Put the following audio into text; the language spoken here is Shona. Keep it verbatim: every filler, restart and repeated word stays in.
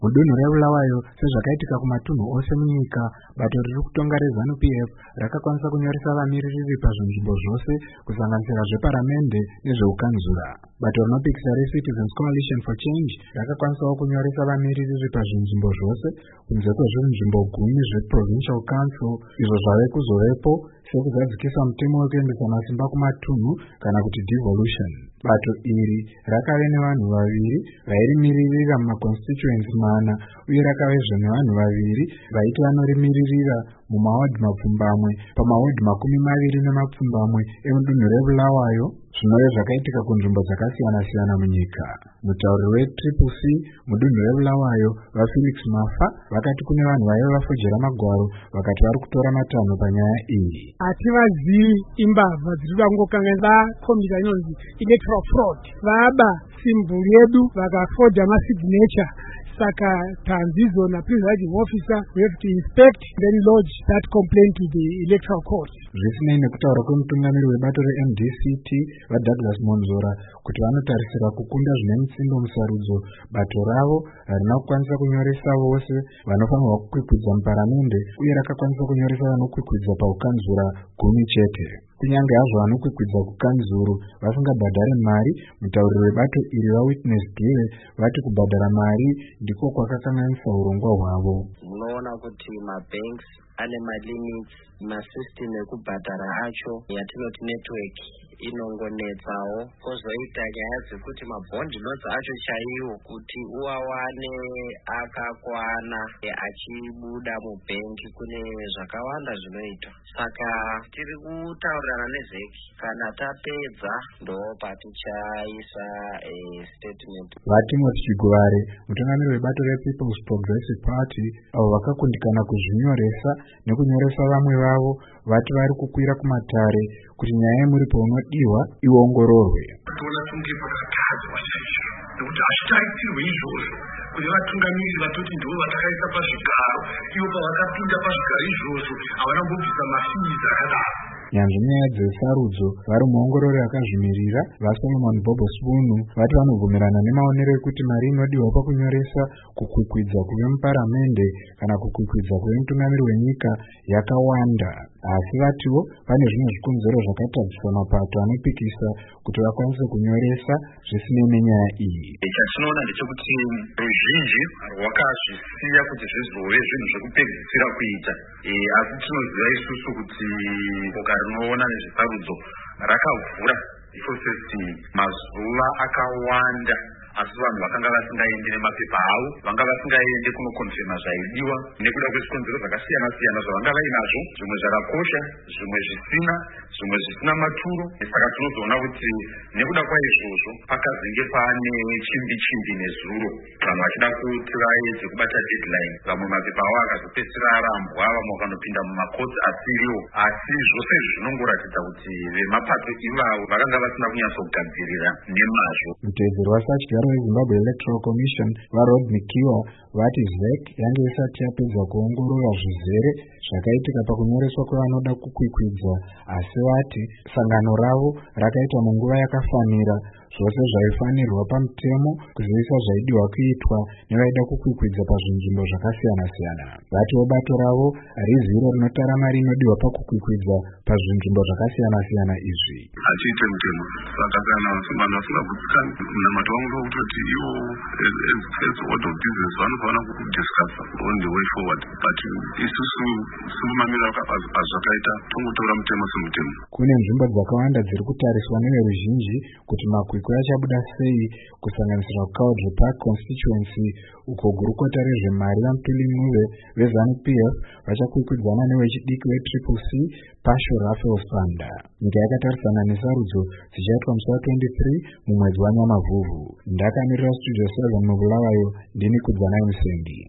Mudunhu reBulawayo, sezvakaitika kumatunhu ose munyika, bato riri kutonga reZANU P F rakakwanisa kunyoresa vamiririri pazvinzvimbo zvose kusanganisira zveparamende nezveukanzura. Bato rinopikisa reCitizens Coalition for Change rakakwanisawo kunyoresa vamiririri pazvinzvimbo zvose kunze kwezvinzvimbo gumi zveProvincial Council izvo zvave kuzovepo sekuzadzikisa mutemo wekuendesa masimba kumatunhu kana kuti devolution. Bato iri rakave nevanhu vaviri vairimiririra mumaconstituency mana uye rakavezve nevanhu vaviri vaiti vanorimiririra mumawadhi mapfumbamwe pamawadhi makumi maviri nemapfumbamwe emudunhu reBulawayo, zvinove zvakaitika kunzvimbo dzakasiyana-siyana munyika. Mutauri weTriple C mudunhu reBulawayo vaFelix Mafa vakati kune vanhu vaiva vafujira magwaro vakati vari kutora matanho panyaya iyi. Hativazivi imbavha dziri kuda kungokanganisa vakombisa inonzi electoral fraud. Vaba simburi yedu vakafoja masignature. Saka tanzizo na presiding officer we have to inspect then lodge that complaint to the electoral court. Zvisinei nekutaura kwemutungamiri webato reM D C T vaDouglas Monzora kuti vanotarisira kukunda zvine mutsindo musarudzo, bato ravo harina kukwanisa kunyoresa vose vanofanirwa kukwikwidza muparamende uye rakakwanisa kunyoresa vanokwikwidza paukanzura gumi chete. Kunyange hazvo vanokwikwidza kukanzuru vasingabhadhare mari, mutauri webato iri vaWitness Give vati kubhadhara mari ndiko kwakakanganisa urongwa hwavo. Munoona kuti mabanks ane malimits, masystem ekubhadhara acho yatinoti network inongonetsawo, kozoita nyaya dzekuti mabhondi notes acho chaiwo kuti uwawane akakwana achibuda mubhengi kune zvakawanda zvinoitwa. Saka tiri kutaurirana nezeki, kana tapedza ndo patichaisa e, statement. Vatimothy Chiguvare, mutungamiri webato rePeople's Progressive Party, avo vakakundikana kuzvinyoresa nekunyoresa vamwe vavo, vati vari kukwira kumatare kuti nyaya yemuripo unodiwa iongororwe. Toona tunge pakatadzwa chaizvo nekuti hazvitaritirwe izvozvo kuti vatungamiri vatoti ndivo vatakaisa pazvigaro, ivo pavakapinda pazvigaro izvozvo havana kumbobvisa mafizi akadaro. Nyanzvi nyaya dzesarudzo vari muongorori akazvimirira vaSolomon Bobo Spunu vati vanobvumirana nemaonero ekuti mari inodiwa pakunyoresa kukwikwidza kuve muparamende kana kukwikwidza kuve mutungamiri wenyika yakawanda, asi vatiwo pane zvimwe zvikonzero zvakatadziswa mapato anopikisa kuti vakwanise kunyoresa zvisinei nenyaya iyi. Chatinoona ndechekuti ruzhinji rwakazvisiya kuti zvizove zvinhu zvekupedzisira kuita, asi tinoziva isusu kuti boka rinoona nezvesarudzo rakavhura iprocesi mazuva akawanda, asi vanhu vakanga vasingaendi nemapepa avo, vanga vasingaende kunokonfirma zvaidiwa nekuda kwezvikonzero zvakasiyana-siyana zvavanga vainazvo, zvimwe zvakakosha, zvimwe zvisina, zvimwe zvisina maturo. Saka tinozoona kuti nekuda kwaizvozvo pakazenge pane chimbi-chimbi nezuro, vanhu vachida kuti vaedze kubata deadline, vamwe mapepa avo akazopedzisira arambwa, vamwe vakanopinda mumakotsi asiriwo. Asi zvose izvi zvinongoratidza kuti vemapato ivavo vakanga vasina kunyatsogadzirira nemazvo. Mutevedzeri waSachigaro weZimbabwe Electoral Commission vaRod Mikiwa vati Z E C yange isati yapedza kuongorora zvizere zvakaitika pakunyoreswa kwevanoda kukwikwidza, asi vati sangano ravo rakaita munguva yakafanira zvose zvaifanirwa pamutemo kuzivisa zvaidiwa kuitwa nevaida kukwikwidza pazvinzvimbo zvakasiyana-siyana. Vatiwo bato ravo hariziro rinotara mari inodiwa pakukwikwidza pazvinzvimbo zvakasiyana-siyana izvi. Achiite mutemo, saka kana vanhu vasingagutsikani munamato vangu ndokutoti ivo as order of business vanofanira kudiscussa on the way forward, but isusu simamira azvakaita tongotora mutemo semutemo. Kune nzvimbo dzakawanda dziri kutariswa neveruzhinji kuti makwikwi achabuda sei, kusanganisira Cowdray Park constituency uko gurukota rezvemari vaMtuli Muve veZANU P F vachakwikwidzaana newechidiki weTriple C Pasho Raphael Sanda. Nyika yakatarisana nesarudzo dzichaitwa musi wa-twenty-three mumwedzi waNyamavhuvhu. Ndakamirira Studio seven muBulawayo, ndini Kudzanai Musengi.